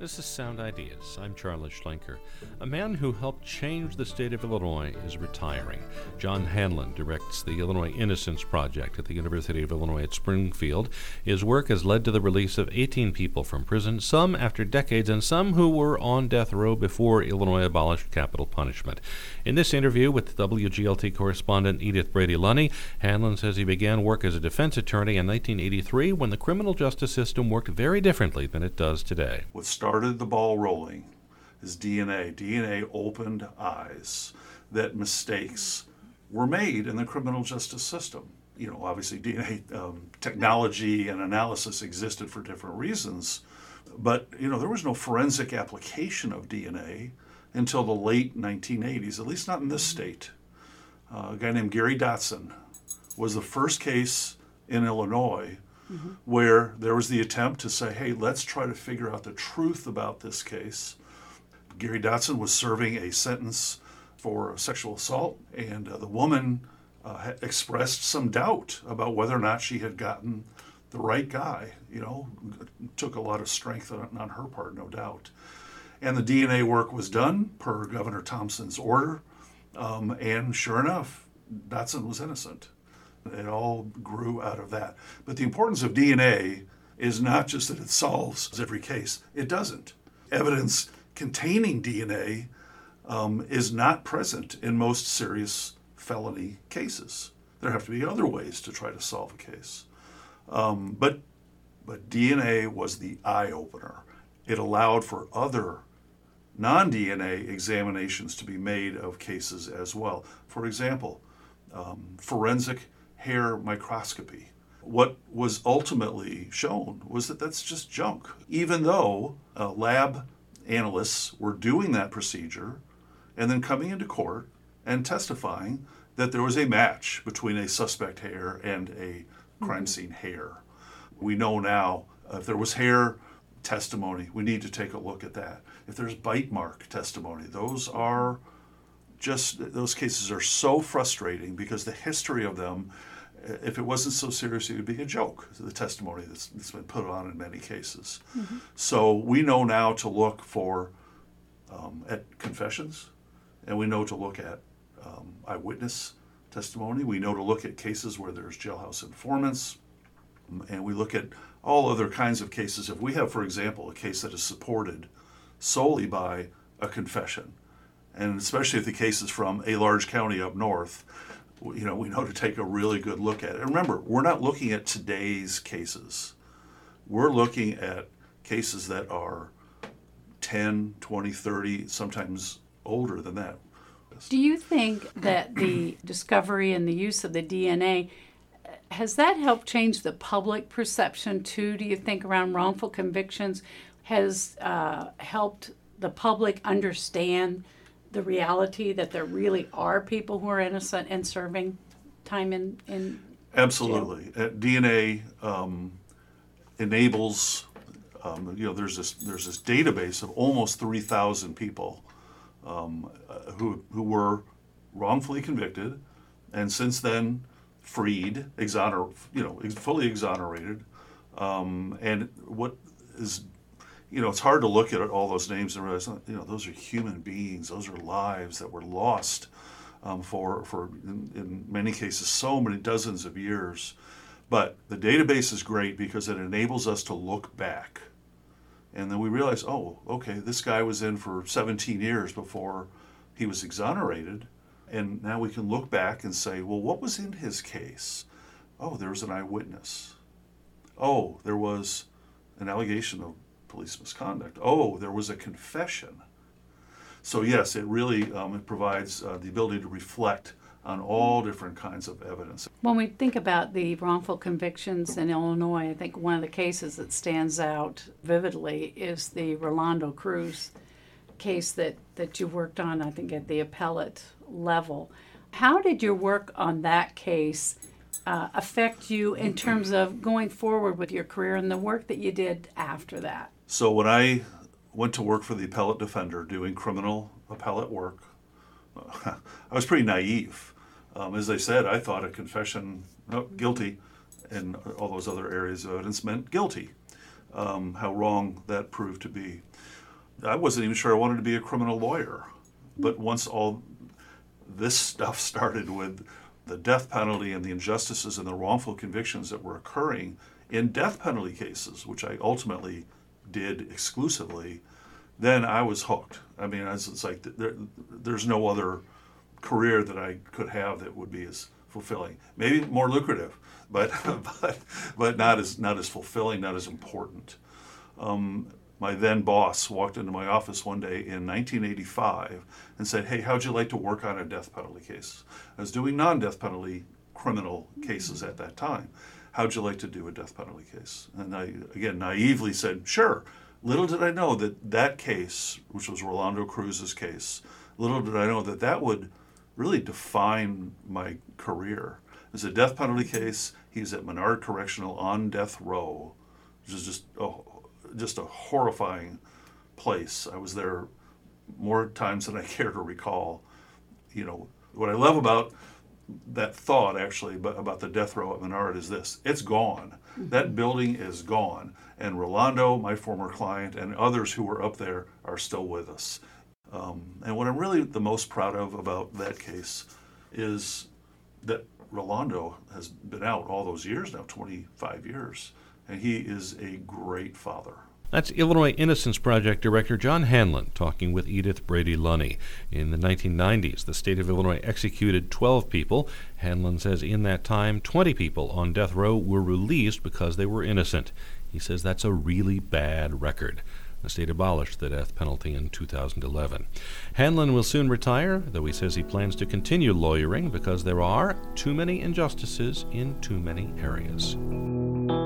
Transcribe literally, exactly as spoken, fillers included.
This is Sound Ideas. I'm Charles Schlenker. A man who helped change the state of Illinois is retiring. John Hanlon directs the Illinois Innocence Project at the University of Illinois at Springfield. His work has led to the release of eighteen people from prison, some after decades and some who were on death row before Illinois abolished capital punishment. In this interview with W G L T correspondent Edith Brady-Lunny, Hanlon says he began work as a defense attorney in nineteen eighty-three when the criminal justice system worked very differently than it does today. What started the ball rolling is D N A. D N A opened eyes that mistakes were made in the criminal justice system. You know, obviously D N A um, technology and analysis existed for different reasons, but, you know, there was no forensic application of D N A until the late nineteen eighties, at least not in this state. Uh, a guy named Gary Dotson was the first case in Illinois Mm-hmm. where there was the attempt to say, hey, let's try to figure out the truth about this case. Gary Dotson was serving a sentence for sexual assault, and uh, the woman uh, had expressed some doubt about whether or not she had gotten the right guy. You know, it took a lot of strength on, on her part, no doubt. And the D N A work was done per Governor Thompson's order, um, and sure enough, Dotson was innocent. It all grew out of that. But the importance of D N A is not just that it solves every case. It doesn't. Evidence containing D N A um, is not present in most serious felony cases. There have to be other ways to try to solve a case. Um, but, but D N A was the eye-opener. It allowed for other non-D N A examinations to be made of cases as well. For example, um, forensic hair microscopy. What was ultimately shown was that that's just junk. Even though uh, lab analysts were doing that procedure and then coming into court and testifying that there was a match between a suspect hair and a crime scene hair. We know now uh, if there was hair testimony, we need to take a look at that. If there's bite mark testimony, those are just, those cases are so frustrating because the history of them, if it wasn't so serious, it would be a joke, the testimony that's, that's been put on in many cases. Mm-hmm. So we know now to look for, um, at confessions, and we know to look at um, eyewitness testimony. We know to look at cases where there's jailhouse informants, and we look at all other kinds of cases. If we have, for example, a case that is supported solely by a confession, and especially if the case is from a large county up north, you know, we know to take a really good look at it. And remember, we're not looking at today's cases. We're looking at cases that are ten, twenty, thirty, sometimes older than that. Do you think that the discovery and the use of the D N A, has that helped change the public perception too? Do you think around wrongful convictions has uh, helped the public understand the reality that there really are people who are innocent and serving time in, in Absolutely. Uh, D N A um, enables, um, you know, there's this there's this database of almost three thousand people um, uh, who who were wrongfully convicted, and since then freed, exoner, you know, fully exonerated. Um, and what is You know, it's hard to look at all those names and realize, you know, those are human beings. Those are lives that were lost um, for, for in, in many cases, so many dozens of years. But the database is great because it enables us to look back. And then we realize, oh, okay, this guy was in for seventeen years before he was exonerated. And now we can look back and say, well, what was in his case? Oh, there was an eyewitness. Oh, there was an allegation of police misconduct. Oh, there was a confession. So yes, it really um, it provides uh, the ability to reflect on all different kinds of evidence. When we think about the wrongful convictions in Illinois, I think one of the cases that stands out vividly is the Rolando Cruz case that, that you worked on, I think, at the appellate level. How did your work on that case uh, affect you in terms of going forward with your career and the work that you did after that? So when I went to work for the appellate defender doing criminal appellate work, I was pretty naive. Um, as I said, I thought a confession, oh, guilty, and all those other areas of evidence meant guilty. um, how wrong that proved to be. I wasn't even sure I wanted to be a criminal lawyer. But once all this stuff started with the death penalty and the injustices and the wrongful convictions that were occurring in death penalty cases, which I ultimately did exclusively, then I was hooked. I mean, it's, it's like there, there's no other career that I could have that would be as fulfilling. Maybe more lucrative, but but but not as not as fulfilling, not as important. Um, my then boss walked into my office one day in nineteen eighty-five and said, "Hey, how'd you like to work on a death penalty case?" I was doing non-death penalty criminal cases at that time. "How'd you like to do a death penalty case?" And I, again, naively said, "Sure." Little did I know that that case, which was Rolando Cruz's case, little did I know that that would really define my career. It was a death penalty case. He's at Menard Correctional on death row, which is just a, just a horrifying place. I was there more times than I care to recall. You know, what I love about that thought, actually, but about the death row at Menard is this: it's gone. Mm-hmm. That building is gone. And Rolando, my former client, and others who were up there are still with us. Um, and what I'm really the most proud of about that case is that Rolando has been out all those years now, twenty-five years, and he is a great father. That's Illinois Innocence Project Director John Hanlon talking with Edith Brady-Lunney. In the nineteen nineties, the state of Illinois executed twelve people. Hanlon says in that time, twenty people on death row were released because they were innocent. He says that's a really bad record. The state abolished the death penalty in two thousand eleven. Hanlon will soon retire, though he says he plans to continue lawyering because there are too many injustices in too many areas.